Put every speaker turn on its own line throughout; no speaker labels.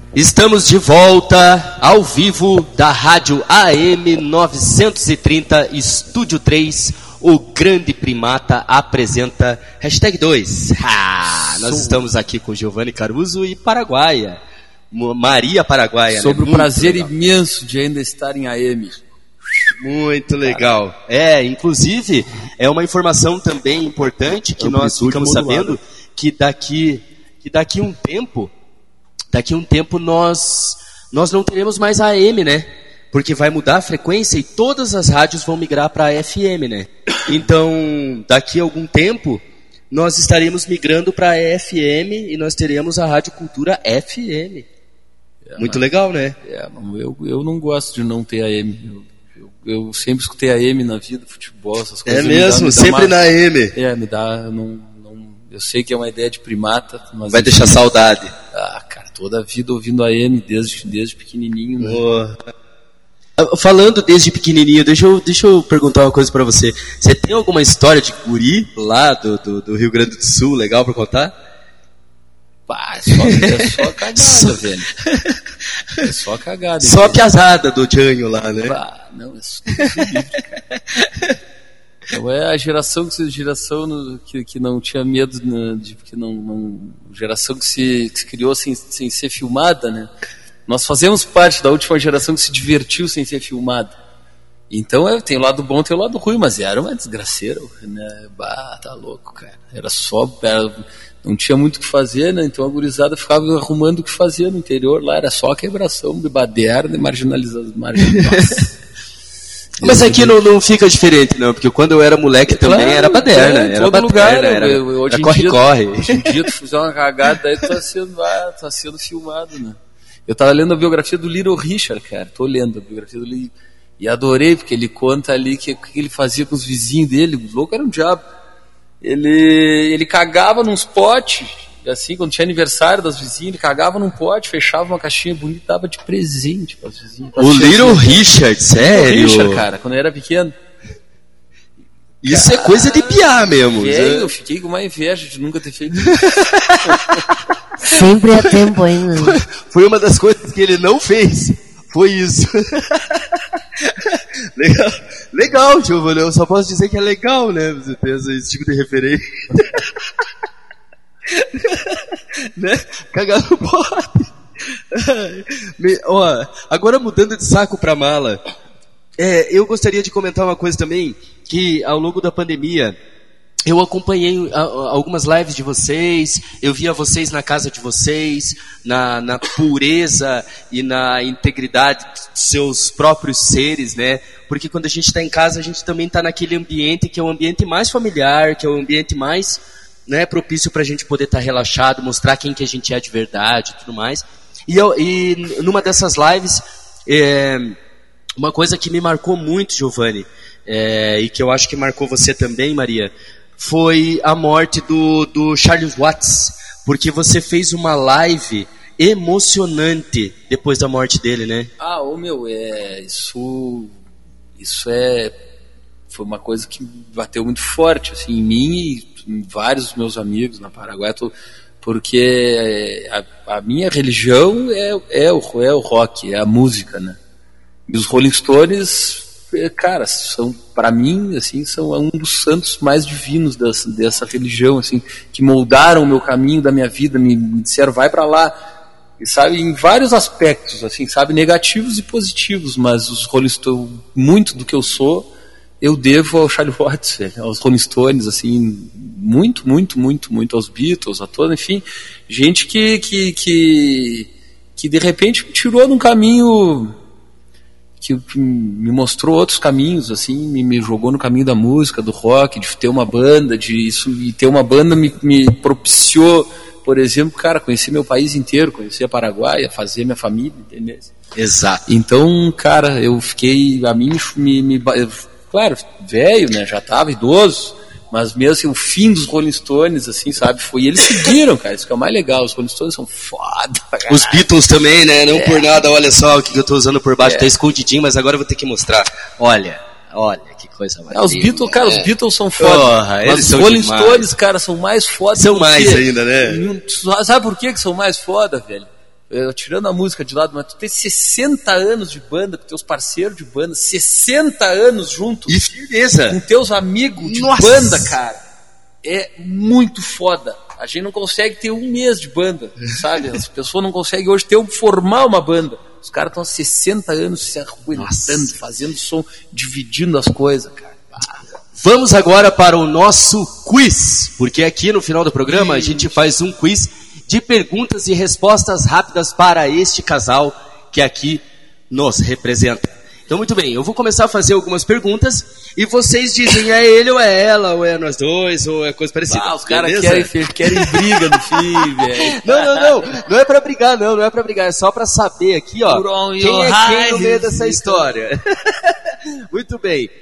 Estamos de volta ao vivo da Rádio AM 930, Estúdio 3. O Grande Primata apresenta #2. Nós estamos aqui com Giovanni Caruso e Paraguaia. Maria Paraguaia.
Sobre o prazer imenso de ainda estar em AM.
Muito legal. Inclusive, é uma informação também importante que nós ficamos sabendo que daqui um tempo nós não teremos mais AM, né? Porque vai mudar a frequência e todas as rádios vão migrar para FM, né? Então, daqui a algum tempo, nós estaremos migrando para FM e nós teremos a Rádio Cultura FM. Muito legal, né?
Eu não gosto de não ter AM. Eu sempre escutei AM na vida, futebol, essas coisas.
É mesmo? Sempre na AM?
Eu sei que é uma ideia de primata. Mas
vai deixar saudade.
Cara, toda a vida ouvindo AM desde pequenininho, né?
Falando desde pequenininho, deixa eu perguntar uma coisa pra você. Você tem alguma história de guri lá do Rio Grande do Sul legal pra contar?
É só cagada, velho. É só cagada.
Só a piazada do Jânio lá, né?
Não, é só livre, cara. Então é a geração que não tinha medo, né, geração que se criou sem ser filmada, né? Nós fazemos parte da última geração que se divertiu sem ser filmada. Então tem o lado bom, tem o lado ruim, mas era uma desgraceira, né? Tá louco, cara. Não tinha muito o que fazer, né? Então a gurizada ficava arrumando o que fazer no interior lá, era só quebração, baderna e marginalização.
Mas aqui não fica diferente, não, porque quando eu era moleque também era baderna. Era
todo
baderna,
lugar,
era corre-corre.
Hoje em dia tu fizer uma cagada, daí tu tá sendo filmado, né? Eu tava lendo a biografia do Little Richard, cara. Tô lendo a biografia do Little e adorei, porque ele conta ali o que ele fazia com os vizinhos dele. O louco era um diabo. Ele cagava num potes, assim, quando tinha aniversário das vizinhas, ele cagava num pote, fechava uma caixinha bonita e dava de presente para as vizinhas.
O Little Richard, sério?
Little Richard, cara, quando eu era pequeno.
Isso é coisa de piar mesmo.
Eu fiquei com uma inveja de nunca ter feito isso.
Sempre há tempo ainda.
Foi uma das coisas que ele não fez. Foi isso. Legal, Giovanni. Eu só posso dizer que é legal, né? Você ter esse tipo de referência. Né? Cagar no pote. Agora mudando de saco pra mala. Eu gostaria de comentar uma coisa também, que ao longo da pandemia eu acompanhei algumas lives de vocês, eu via vocês na casa de vocês, na pureza e na integridade dos seus próprios seres, né? Porque quando a gente está em casa, a gente também está naquele ambiente que é o ambiente mais familiar, que é o ambiente mais, né, propício para a gente poder estar relaxado, mostrar quem que a gente é de verdade e tudo mais. E numa dessas lives, uma coisa que me marcou muito, Giovanni, e que eu acho que marcou você também, Maria, foi a morte do Charles Watts, porque você fez uma live emocionante depois da morte dele, né?
Foi uma coisa que bateu muito forte, assim, em mim e em vários dos meus amigos na Paraguai, porque a minha religião é o rock, é a música, né? E os Rolling Stones, cara, são, para mim, assim, são um dos santos mais divinos dessa religião, assim, que moldaram o meu caminho da minha vida, me disseram, vai para lá, e, sabe, em vários aspectos, assim, sabe, negativos e positivos, mas os Rolling Stones, muito do que eu sou, eu devo ao Charlie Watts, aos Rolling Stones, assim, muito aos Beatles, a toda, enfim, gente que de repente me tirou num caminho que me mostrou outros caminhos, assim, me jogou no caminho da música, do rock, de ter uma banda, e ter uma banda me propiciou, por exemplo, cara, conhecer meu país inteiro, conhecer a Paraguai, fazer minha família, entendeu?
Exato.
Então, cara, eu fiquei, a mim claro, velho, né, já tava idoso, mas mesmo assim, o fim dos Rolling Stones, assim, sabe, foi, eles seguiram, cara, isso que é o mais legal, os Rolling Stones são foda, cara.
Os Beatles também, né, não por nada, olha só o que eu tô usando por baixo, tá escondidinho, mas agora eu vou ter que mostrar, olha, que coisa mais
os Beatles, cara, os Beatles são foda, mas os Rolling Stones, cara, são mais foda.
São mais ainda, né?
Sabe por que são mais foda, velho? tirando a música de lado, mas tu ter 60 anos de banda, com teus parceiros de banda, 60 anos juntos.
E firmeza.
Com teus amigos de
Nossa.
banda, cara. É muito foda. A gente não consegue ter um mês de banda, sabe? As pessoas não conseguem hoje formar uma banda. Os caras estão há 60 anos se aguentando, fazendo som, dividindo as coisas, cara.
Vamos agora para o nosso quiz, porque aqui no final do programa a gente faz um quiz de perguntas e respostas rápidas para este casal que aqui nos representa. Então, muito bem, eu vou começar a fazer algumas perguntas e vocês dizem é ele ou é ela, ou é nós dois, ou é coisa parecida.
Os caras querem briga no fim, velho.
Não é pra brigar, não é pra brigar, é só pra saber aqui, ó, quem é quem no meio dessa história. Muito bem.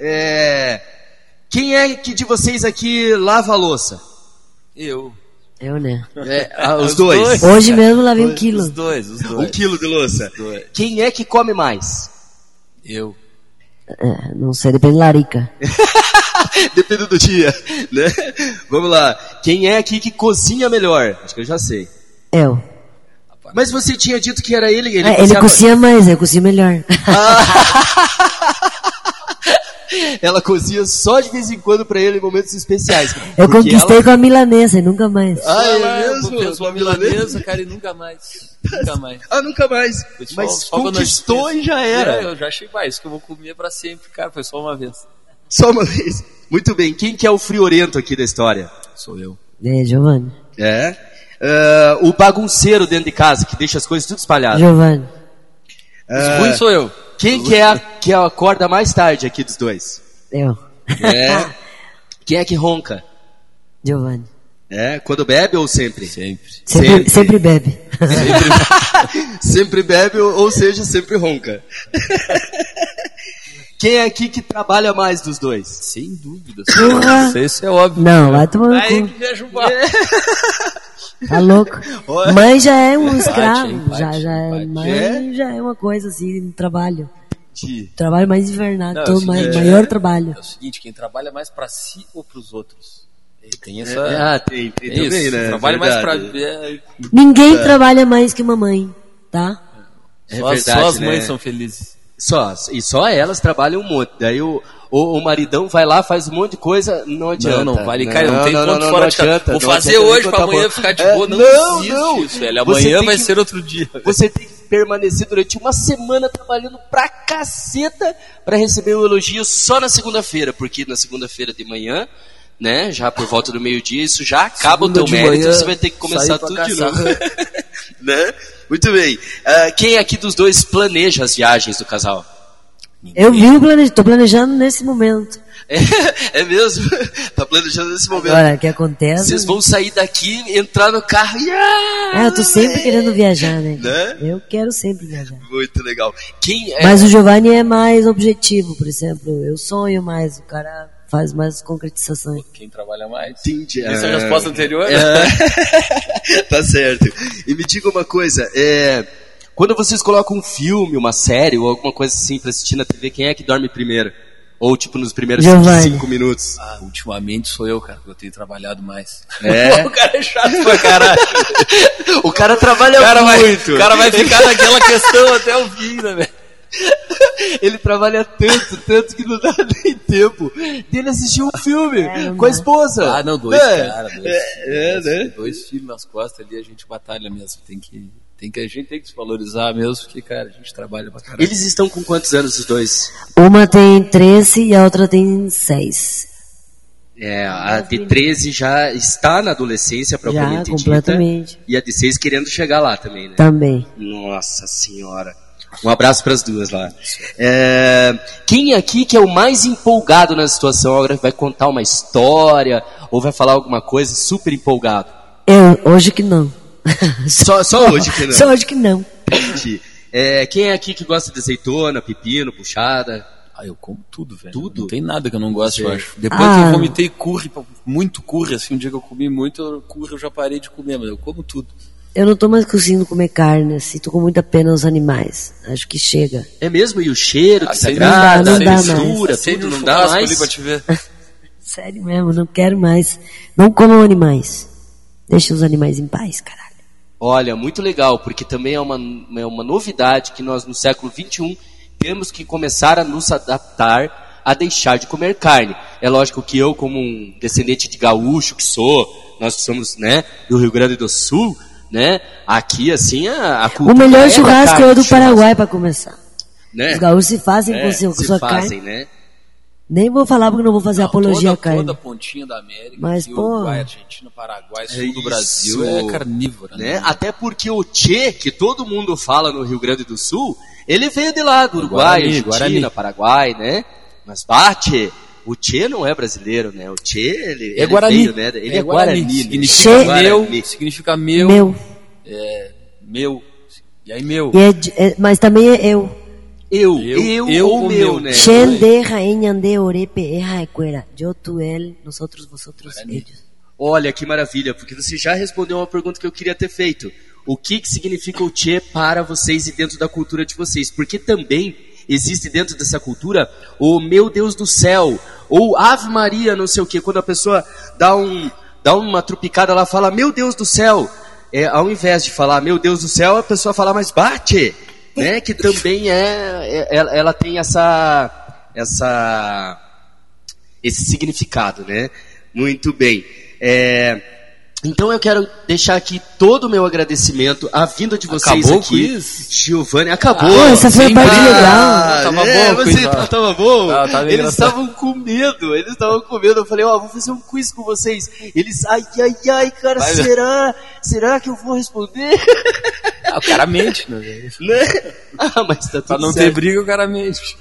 Quem é que de vocês aqui lava a louça?
Eu,
né?
Os dois.
Hoje mesmo lavei 1 quilo.
Os dois.
1 quilo de louça. Quem é que come mais?
Eu.
Não sei, depende da larica.
Depende do dia, né? Vamos lá. Quem é aqui que cozinha melhor? Acho que eu já sei.
Eu.
Mas você tinha dito que era ele.
Ele cozinha mais, eu cozinho melhor.
Ela cozinha só de vez em quando pra ele em momentos especiais.
Eu conquistei com a milanesa e nunca mais.
É mesmo?
Fez uma milanesa, cara, e nunca mais. Nunca mais.
Mas conquistou e já era.
Eu já achei mais, que eu vou comer pra sempre, cara. Foi só uma vez.
Só uma vez. Muito bem. Quem que é o friorento aqui da história?
Sou eu.
Giovanni.
O bagunceiro dentro de casa, que deixa as coisas tudo espalhadas.
Giovanni.
Ruim sou eu.
Quem que acorda mais tarde aqui dos dois?
Eu.
Quem é que ronca?
Giovanni.
Quando bebe ou sempre?
Sempre bebe.
Sempre bebe, ou seja, sempre ronca. Quem é aqui que trabalha mais dos dois?
Sem dúvida.
Isso
é óbvio.
Não, vai tomar no cu.
que me ajudar.
Tá louco? Mãe já é um escravo.
Empate.
Mãe já é uma coisa assim, no trabalho.
De...
Trabalho mais invernado, maior trabalho.
É o seguinte, quem trabalha mais pra si ou pros outros? Tem essa...
tem também, né?
Trabalha mais pra...
Ninguém trabalha mais que uma mãe, tá?
Só as mães são felizes.
Só elas trabalham um monte. Daí o maridão vai lá, faz um monte de coisa, não adianta.
Não vale, cara, não tem ponto fora de casa. Vou fazer hoje pra amanhã ficar de boa. Não existe isso, velho. Amanhã vai ser outro dia.
Você tem que permanecer durante uma semana trabalhando pra caceta pra receber um elogio só na segunda-feira, porque na segunda-feira de manhã, né, já por volta do meio-dia, isso já acaba o teu mérito, você vai ter que começar tudo de novo. Né? Muito bem. Quem aqui dos dois planeja as viagens do casal?
Eu tô planejando nesse momento.
É mesmo? Tá planejando nesse momento.
Agora, o que acontece?
Vocês vão sair daqui, entrar no carro e...
eu tô sempre querendo viajar, né? Eu quero sempre viajar.
Muito legal.
Mas o Giovanni é mais objetivo, por exemplo. Eu sonho mais, o cara faz mais concretizações.
Quem trabalha mais?
Entendi.
Essa é a resposta anterior?
Tá certo. E me diga uma coisa, quando vocês colocam um filme, uma série ou alguma coisa assim pra assistir na TV, quem é que dorme primeiro? Ou tipo nos primeiros 5 minutos?
Ultimamente sou eu, cara, porque eu tenho trabalhado mais.
O cara é chato pra caralho. O cara trabalha muito.
O cara vai ficar naquela questão até o fim, né, velho?
Ele trabalha tanto que não dá nem tempo dele assistir um filme com a esposa.
Dois caras.
Né?
2 filhos nas costas ali, a gente batalha mesmo. A gente tem que se valorizar mesmo, porque, cara, a gente trabalha pra caralho.
Eles estão com quantos anos os dois?
Uma tem 13 e a outra tem 6.
A de 13 já está na adolescência, propriamente dita.
Completamente.
E a de 6 querendo chegar lá também, né?
Também.
Nossa senhora. Um abraço para as duas lá. Quem aqui que é o mais empolgado na situação? Agora vai contar uma história ou vai falar alguma coisa super empolgado?
Hoje que não.
Só hoje que não?
Só hoje que não.
Entendi. Quem é aqui que gosta de azeitona, pepino, puxada?
Eu como tudo, velho.
Tudo?
Não tem nada que eu não gosto, eu acho. Depois que eu vomitei muito curry, assim, um dia que eu comi muito curry, eu já parei de comer, mas eu como tudo.
Eu não tô mais conseguindo comer carne, assim, tô com muita pena aos animais. Acho que chega.
É mesmo? E o cheiro que
sagrada,
a
textura,
tudo não dá mais?
Ali pra te ver.
Sério mesmo, não quero mais. Não comam animais. Deixa os animais em paz, caralho.
Olha, muito legal, porque também é uma novidade que nós, no século XXI, temos que começar a nos adaptar a deixar de comer carne. É lógico que eu, como um descendente de gaúcho que sou, nós somos, né, do Rio Grande do Sul, né, aqui, assim, a cultura
O melhor churrasco é o do Paraguai, para começar.
Né?
Os gaúchos se fazem com sua
fazem,
carne.
né?
Nem vou falar porque não vou fazer apologia à carne.
Toda a pontinha da América,
mas,
Uruguai, Argentina, Paraguai, sul do Brasil é carnívora.
Né? Até porque o Tchê, que todo mundo fala no Rio Grande do Sul, ele veio de lá, do Uruguai, Argentina, Paraguai, né? Mas Tchê, o Tchê não é brasileiro, né? O Tchê, ele
é Guarani.
Veio, né? Ele é Guarani.
Significa meu, significa meu. Meu. E aí, meu.
Mas também é eu.
Eu ou meu, né?
Xende, rainhande, orepe, erra e cuera. Eu, tu, ele, nós outros, vosotros, eles.
Olha, que maravilha, porque você já respondeu uma pergunta que eu queria ter feito. O que significa o Tchê para vocês e dentro da cultura de vocês? Porque também existe dentro dessa cultura o meu Deus do céu, ou Ave Maria, não sei o quê. Quando a pessoa dá uma trupicada lá, fala, meu Deus do céu. Ao invés de falar, meu Deus do céu, a pessoa fala, mas bate, né? Que também ela tem esse significado, né? Muito bem. Então eu quero deixar aqui todo o meu agradecimento à vinda de vocês.
Acabou
aqui.
O quiz?
Giovanni, acabou.
Essa foi a parte legal.
Tava bom.
Tava bom.
Tava
eles estavam com medo. Eu falei, vou fazer um quiz com vocês. Eles, ai, cara, será que eu vou responder?
O cara mente, né?
Mas tá tudo
pra não
certo.
ter briga, o cara mente.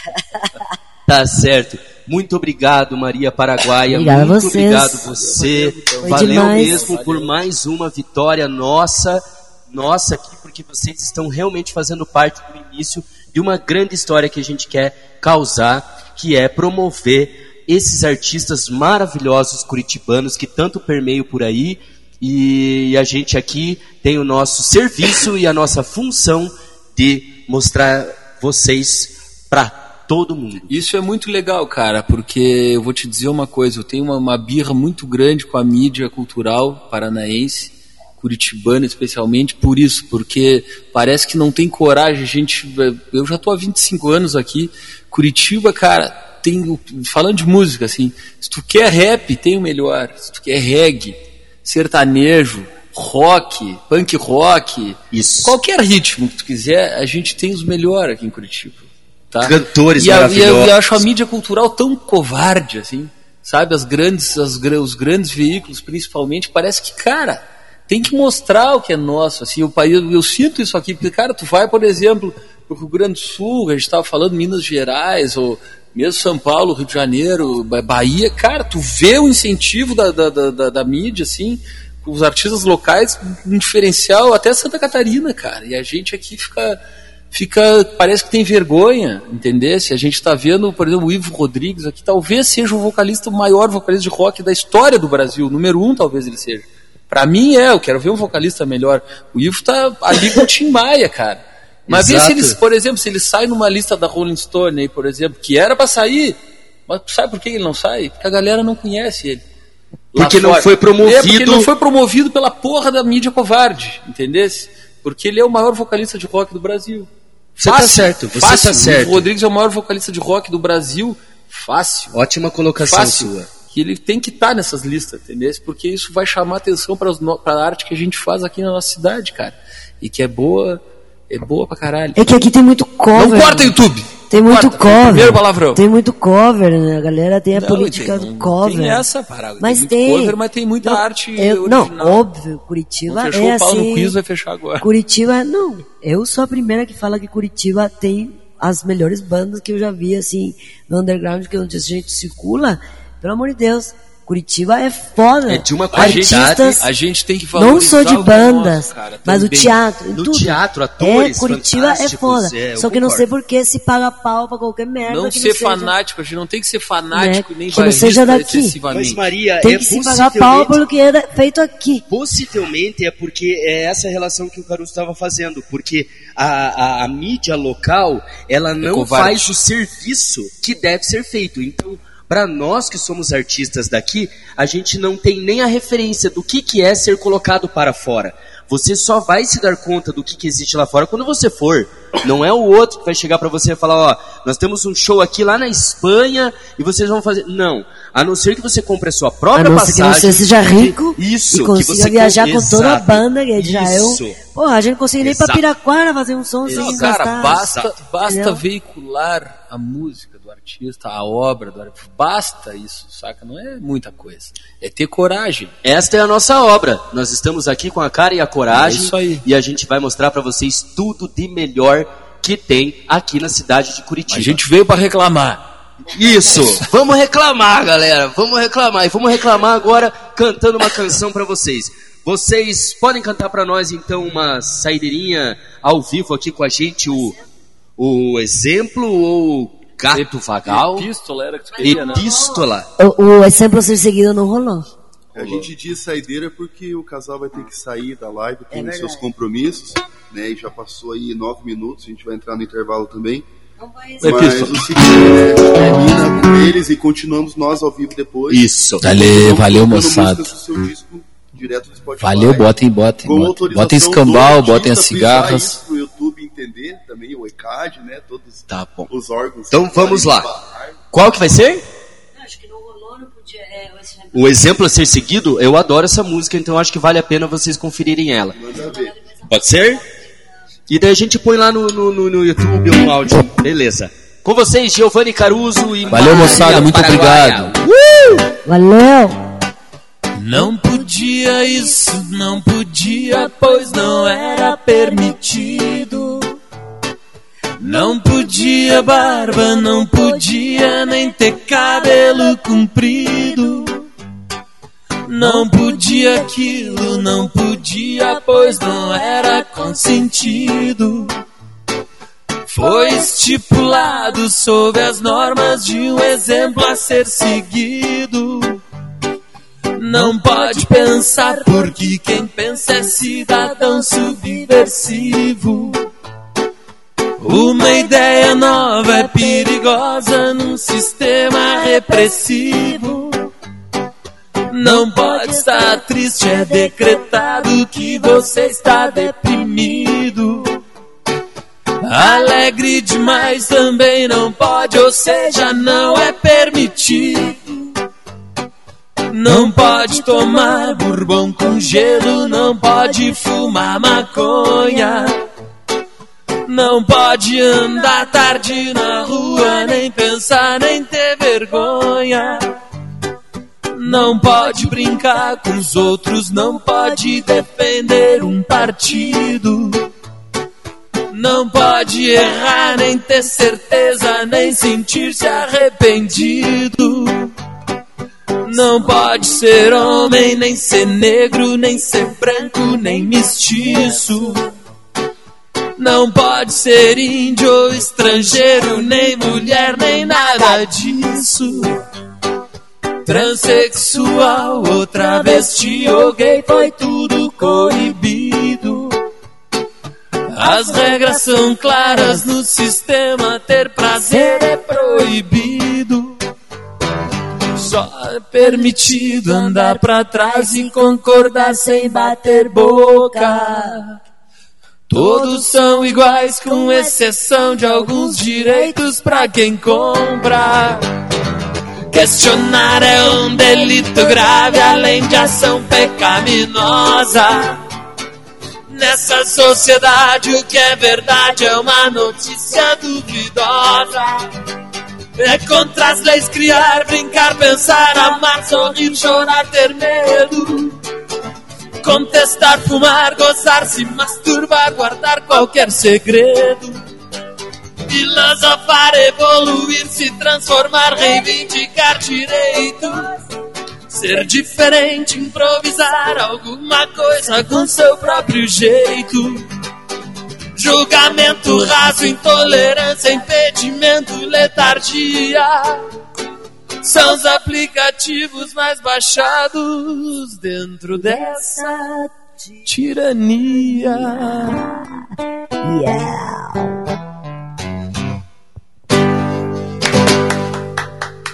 Tá certo. Muito obrigado, Maria Paraguaia.
Obrigada
muito
a vocês.
Obrigado você.
Foi
Valeu
demais.
mesmo por mais uma vitória nossa aqui, porque vocês estão realmente fazendo parte do início de uma grande história que a gente quer causar, que é promover esses artistas maravilhosos curitibanos que tanto permeiam por aí, e a gente aqui tem o nosso serviço e a nossa função de mostrar vocês para todo mundo.
Isso é muito legal, cara, porque eu vou te dizer uma coisa, eu tenho uma birra muito grande com a mídia cultural paranaense, curitibana especialmente, por isso, porque parece que não tem coragem, eu já estou há 25 anos aqui, Curitiba, cara, falando de música, assim, se tu quer rap, tem o melhor, se tu quer reggae, sertanejo, rock, punk rock,
isso.
Qualquer ritmo que tu quiser, a gente tem os melhores aqui em Curitiba. Tá?
Cantores maravilhosos.
E eu acho a mídia cultural tão covarde, assim, sabe? Os grandes veículos, principalmente, parece que, cara, tem que mostrar o que é nosso, assim, o país, eu sinto isso aqui, porque, cara, tu vai, por exemplo, pro Rio Grande do Sul, a gente estava falando Minas Gerais, ou mesmo São Paulo, Rio de Janeiro, Bahia, cara, tu vê o incentivo da mídia, assim, os artistas locais, um diferencial, até Santa Catarina, cara, e a gente aqui parece que tem vergonha, entendesse? A gente está vendo, por exemplo, o Ivo Rodrigues aqui, talvez seja o maior vocalista de rock da história do Brasil, número 1 talvez ele seja. Pra mim eu quero ver um vocalista melhor. O Ivo tá ali com o Tim Maia, cara. Mas vê se ele, por exemplo, se ele sai numa lista da Rolling Stone aí, por exemplo, que era pra sair, mas sabe por que ele não sai? Porque a galera não conhece ele.
Porque não foi promovido.
Porque ele não foi promovido pela porra da mídia covarde, entendesse? Porque ele é o maior vocalista de rock do Brasil.
Você tá certo, você tá certo.
O Rodrigues é o maior vocalista de rock do Brasil. Fácil.
Ótima colocação sua.
Que ele tem que estar nessas listas, entendeu? Porque isso vai chamar atenção para a arte que a gente faz aqui na nossa cidade, cara. E que é boa pra caralho.
É que aqui tem muito cover.
Não corta YouTube!
Tem muito cover.
Primeiro palavrão.
Tem muito cover, né? A galera tem a política do cover.
Tem essa parada.
Mas
tem muito cover, mas tem muita arte original.
Não, óbvio, Curitiba
não fechou
é
o pau
assim.
No quiz, vai fechar agora.
Curitiba, não. Eu sou a primeira que fala que Curitiba tem as melhores bandas que eu já vi, assim, no underground, que onde a gente circula. Pelo amor de Deus. Curitiba é foda.
É de uma qualidade.
A gente tem que valorizar.
Não só de bandas,
nosso, cara,
mas o teatro.
No teatro, atores
Curitiba é foda. Só que não sei por que se paga pau pra qualquer merda.
Não ser fanático, a gente não tem que ser fanático,
né?
nem
que não seja daqui.
Mas, Maria,
tem que se pagar pau pelo que é feito aqui.
Possivelmente é porque é essa relação que o Caruso estava fazendo. Porque a mídia local, ela não faz o serviço que deve ser feito. Então, para nós que somos artistas daqui, a gente não tem nem a referência do que é ser colocado para fora. Você só vai se dar conta do que existe lá fora quando você for. Não é o outro que vai chegar pra você e falar, ó, nós temos um show aqui lá na Espanha e vocês vão fazer... Não. A não ser que você compre a sua própria passagem.
A não ser que você seja rico
isso,
e consiga
que você
viajar com toda a banda. Que já
isso.
Porra, a gente não consegue nem ir pra Piraquara fazer um som sem
Cara,
gastar.
basta veicular a música do artista, a obra do artista. Basta isso, saca? Não é muita coisa. É ter coragem.
Esta é a nossa obra. Nós estamos aqui com a cara e a coragem.
É isso aí.
E a gente vai mostrar pra vocês tudo de melhor que tem aqui na cidade de Curitiba.
A gente veio pra reclamar.
Isso, vamos reclamar, galera, vamos reclamar. E vamos reclamar agora cantando uma canção pra vocês. Vocês podem cantar pra nós então uma saideirinha ao vivo aqui com a gente, o exemplo ou gato vagal?
Epístola era que tu queria, né?
Epístola.
O exemplo a ser seguido não rolou.
A gente diz saideira porque o casal vai ter que sair da live, tem os seus compromissos, né? E já passou aí 9 minutos, a gente vai entrar no intervalo também. Mas o seguinte, né? Termina com eles e continuamos nós ao vivo depois.
Isso.
Valeu, moçada.
Seu disco direto do Spotify.
Valeu, botem escambau, botem as cigarras.
Isso pro YouTube entender também, o ECAD, né? Todos
tá bom.
Os órgãos.
Então vamos lá. Qual que vai ser?
Acho que não rolou, não podia.
O exemplo a ser seguido, eu adoro essa música, então acho que vale a pena vocês conferirem ela. Pode ser? E daí a gente põe lá no YouTube um áudio. Beleza. Com vocês, Giovanni Caruso e
valeu, moçada, muito obrigado.
Valeu.
Não podia isso, não podia, pois não era permitido. Não podia barba, não podia nem ter cabelo comprido. Não podia aquilo, não podia, pois não era consentido. Foi estipulado sob as normas de um exemplo a ser seguido. Não pode pensar, porque quem pensa é cidadão subversivo. Uma ideia nova é perigosa num sistema repressivo. Não pode estar triste, é decretado que você está deprimido. Alegre demais também não pode, ou seja, não é permitido. Não pode tomar bourbon com gelo, não pode fumar maconha. Não pode andar tarde na rua, nem pensar, nem ter vergonha. Não pode brincar com os outros, não pode defender um partido. Não pode errar, nem ter certeza, nem sentir-se arrependido. Não pode ser homem, nem ser negro, nem ser branco, nem mestiço. Não pode ser índio ou estrangeiro, nem mulher, nem nada disso. Transsexual ou travesti ou gay, foi tudo coibido. As regras são claras no sistema, ter prazer é proibido. Só é permitido andar pra trás e concordar sem bater boca. Todos são iguais, com exceção de alguns direitos pra quem compra. Questionar é um delito grave, além de ação pecaminosa. Nessa sociedade o que é verdade é uma notícia duvidosa. É contra as leis criar, brincar, pensar, amar, sorrir, chorar, ter medo. Contestar, fumar, gozar, se masturbar, guardar qualquer segredo. Filosofar, evoluir, se transformar, reivindicar direitos. Ser diferente, improvisar alguma coisa com seu próprio jeito. Julgamento raso, intolerância, impedimento, letargia. São os aplicativos mais baixados dentro dessa tirania.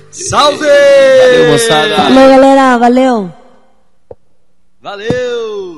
Salve!
Valeu, moçada!
Valeu, galera, valeu!
Valeu!